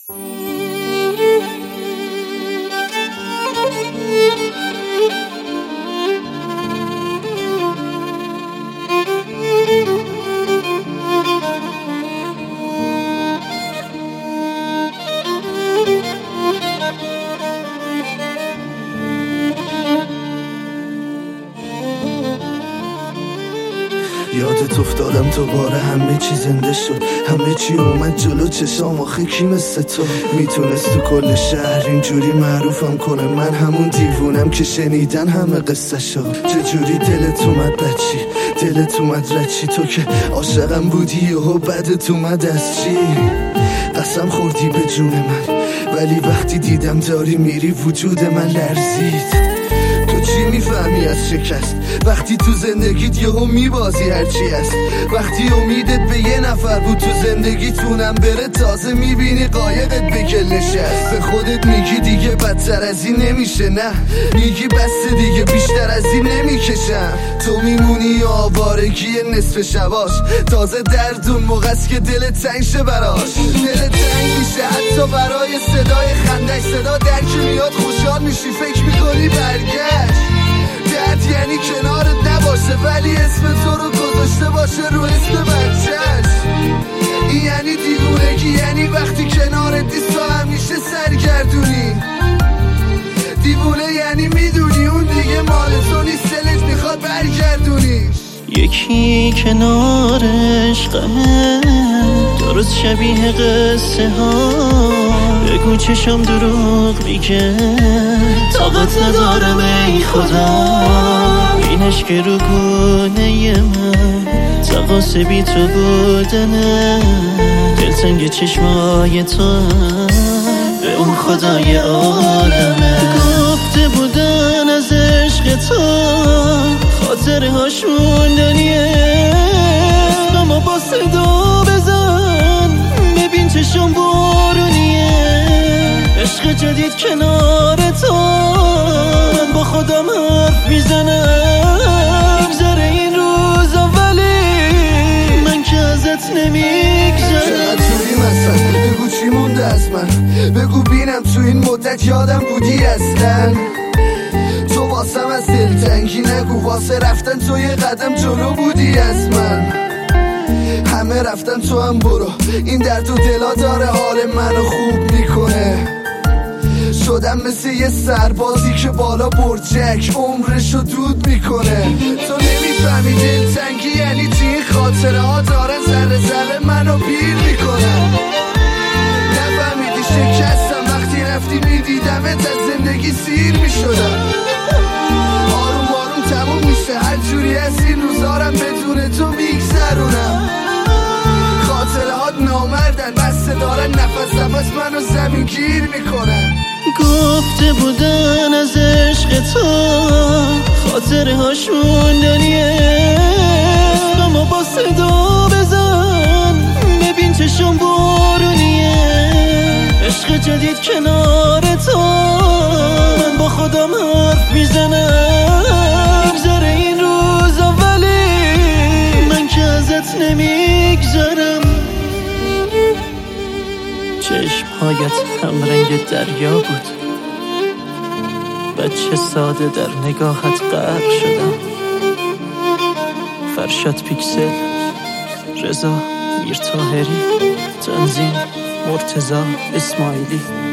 یادت افتادم دوباره، همه چی زنده شد، همه چی اومد جلو چشام. آخه کی مثل تو میتونست تو کل شهر اینجوری معروفم کنه؟ من همون دیوونم که شنیدن همه قصه شد. چجوری دلت اومد بچی، دلت اومد رچی؟ تو که عاشقم بودی و بدت اومد از چی؟ قسم خوردی به جون من، ولی وقتی دیدم داری میری وجود من لرزید. تو چی میفهمی از شکست وقتی تو زندگیت یهو میبازی هرچی هست؟ وقتی امیدت به یه نفر بود تو زندگیتونم بره، تازه میبینی قایقت به کل نشست. به خودت میگی دیگه بدتر از این نمیشه، نه میگی بس دیگه بیشتر از این نمیکشم. تو میمونی آوارگی نصف شباش، تازه درد اون موقع است که دلت تنگ شه براش. دلت تنگ میشه حتی برای صدای خندش، صدا درک میاد خوشحال میشی فکر میکنی برگشت. درد یعنی کنارت نباشه ولی اسم تو رو گذاشته باشه رو اسم بچهش. این یعنی دیوونگی، یعنی وقتی کنارت نیست تو همیشه سرگردونی. دیوونه یعنی میدونی اون دیگه مال تو نیست، دلت میخواد برگردونیش. یکی کنارش غمه درست شبیه قصه ها، بگو چشم دروغ میگه طاقت ندارم ای خدا. اینش که رو گونه من تقاس بی تو بودنه، دلتنگ چشمای تو به اون خدای عالمه. گفته بودن از عشق تو خاطره هاش موندنیه، اما با صدا بزن ببین چشم بارونیه. عشق جدید کنار تو من با خودم حرف میزنم، بگذره این روزا ولی من که ازت نمیگذرم. چقدر توری مثلا بگو چی مونده از من، بگو بینم تو این مدت یادم بودی اصلا. تو واسم از دلتنگی نگو، واسه رفتن تو یه قدم جلو بودی از من. همه رفتن تو هم برو، این درد و دلا داره حال منو خوب میکنه. شدم مثل یه سربازی که بالا برجک عمرشو دود میکنه. تو نمیفهمی دلتنگی یعنی چی، این خاطره ها دارن ذره ذره منو پیر میکنن. نفهمیدی شکستم وقتی رفتی میدیدمت از زندگی سیر میشدم. آروم آروم تموم میشه هر جوری از این روزارم بدون تو میگذرونم. خاطره هات نامردن بسته دارن نفس نفس منو زمین گیر میکنن. گفته بودن از عشق تو خاطره هاش موندنیه، اما با صدا بزن ببین چشم بارونیه. عشق جدید کنار تو من با خودم حرف میزنم، بگذره این روزا ولی من که ازت نمیگذرم. چشمهایت هم رنگ دریا بود، بچه ساده در نگاهت غرق شدم. فرشاد پیکسل، رضا میرطاهری، تنظیم مرتضی اسماعیلی.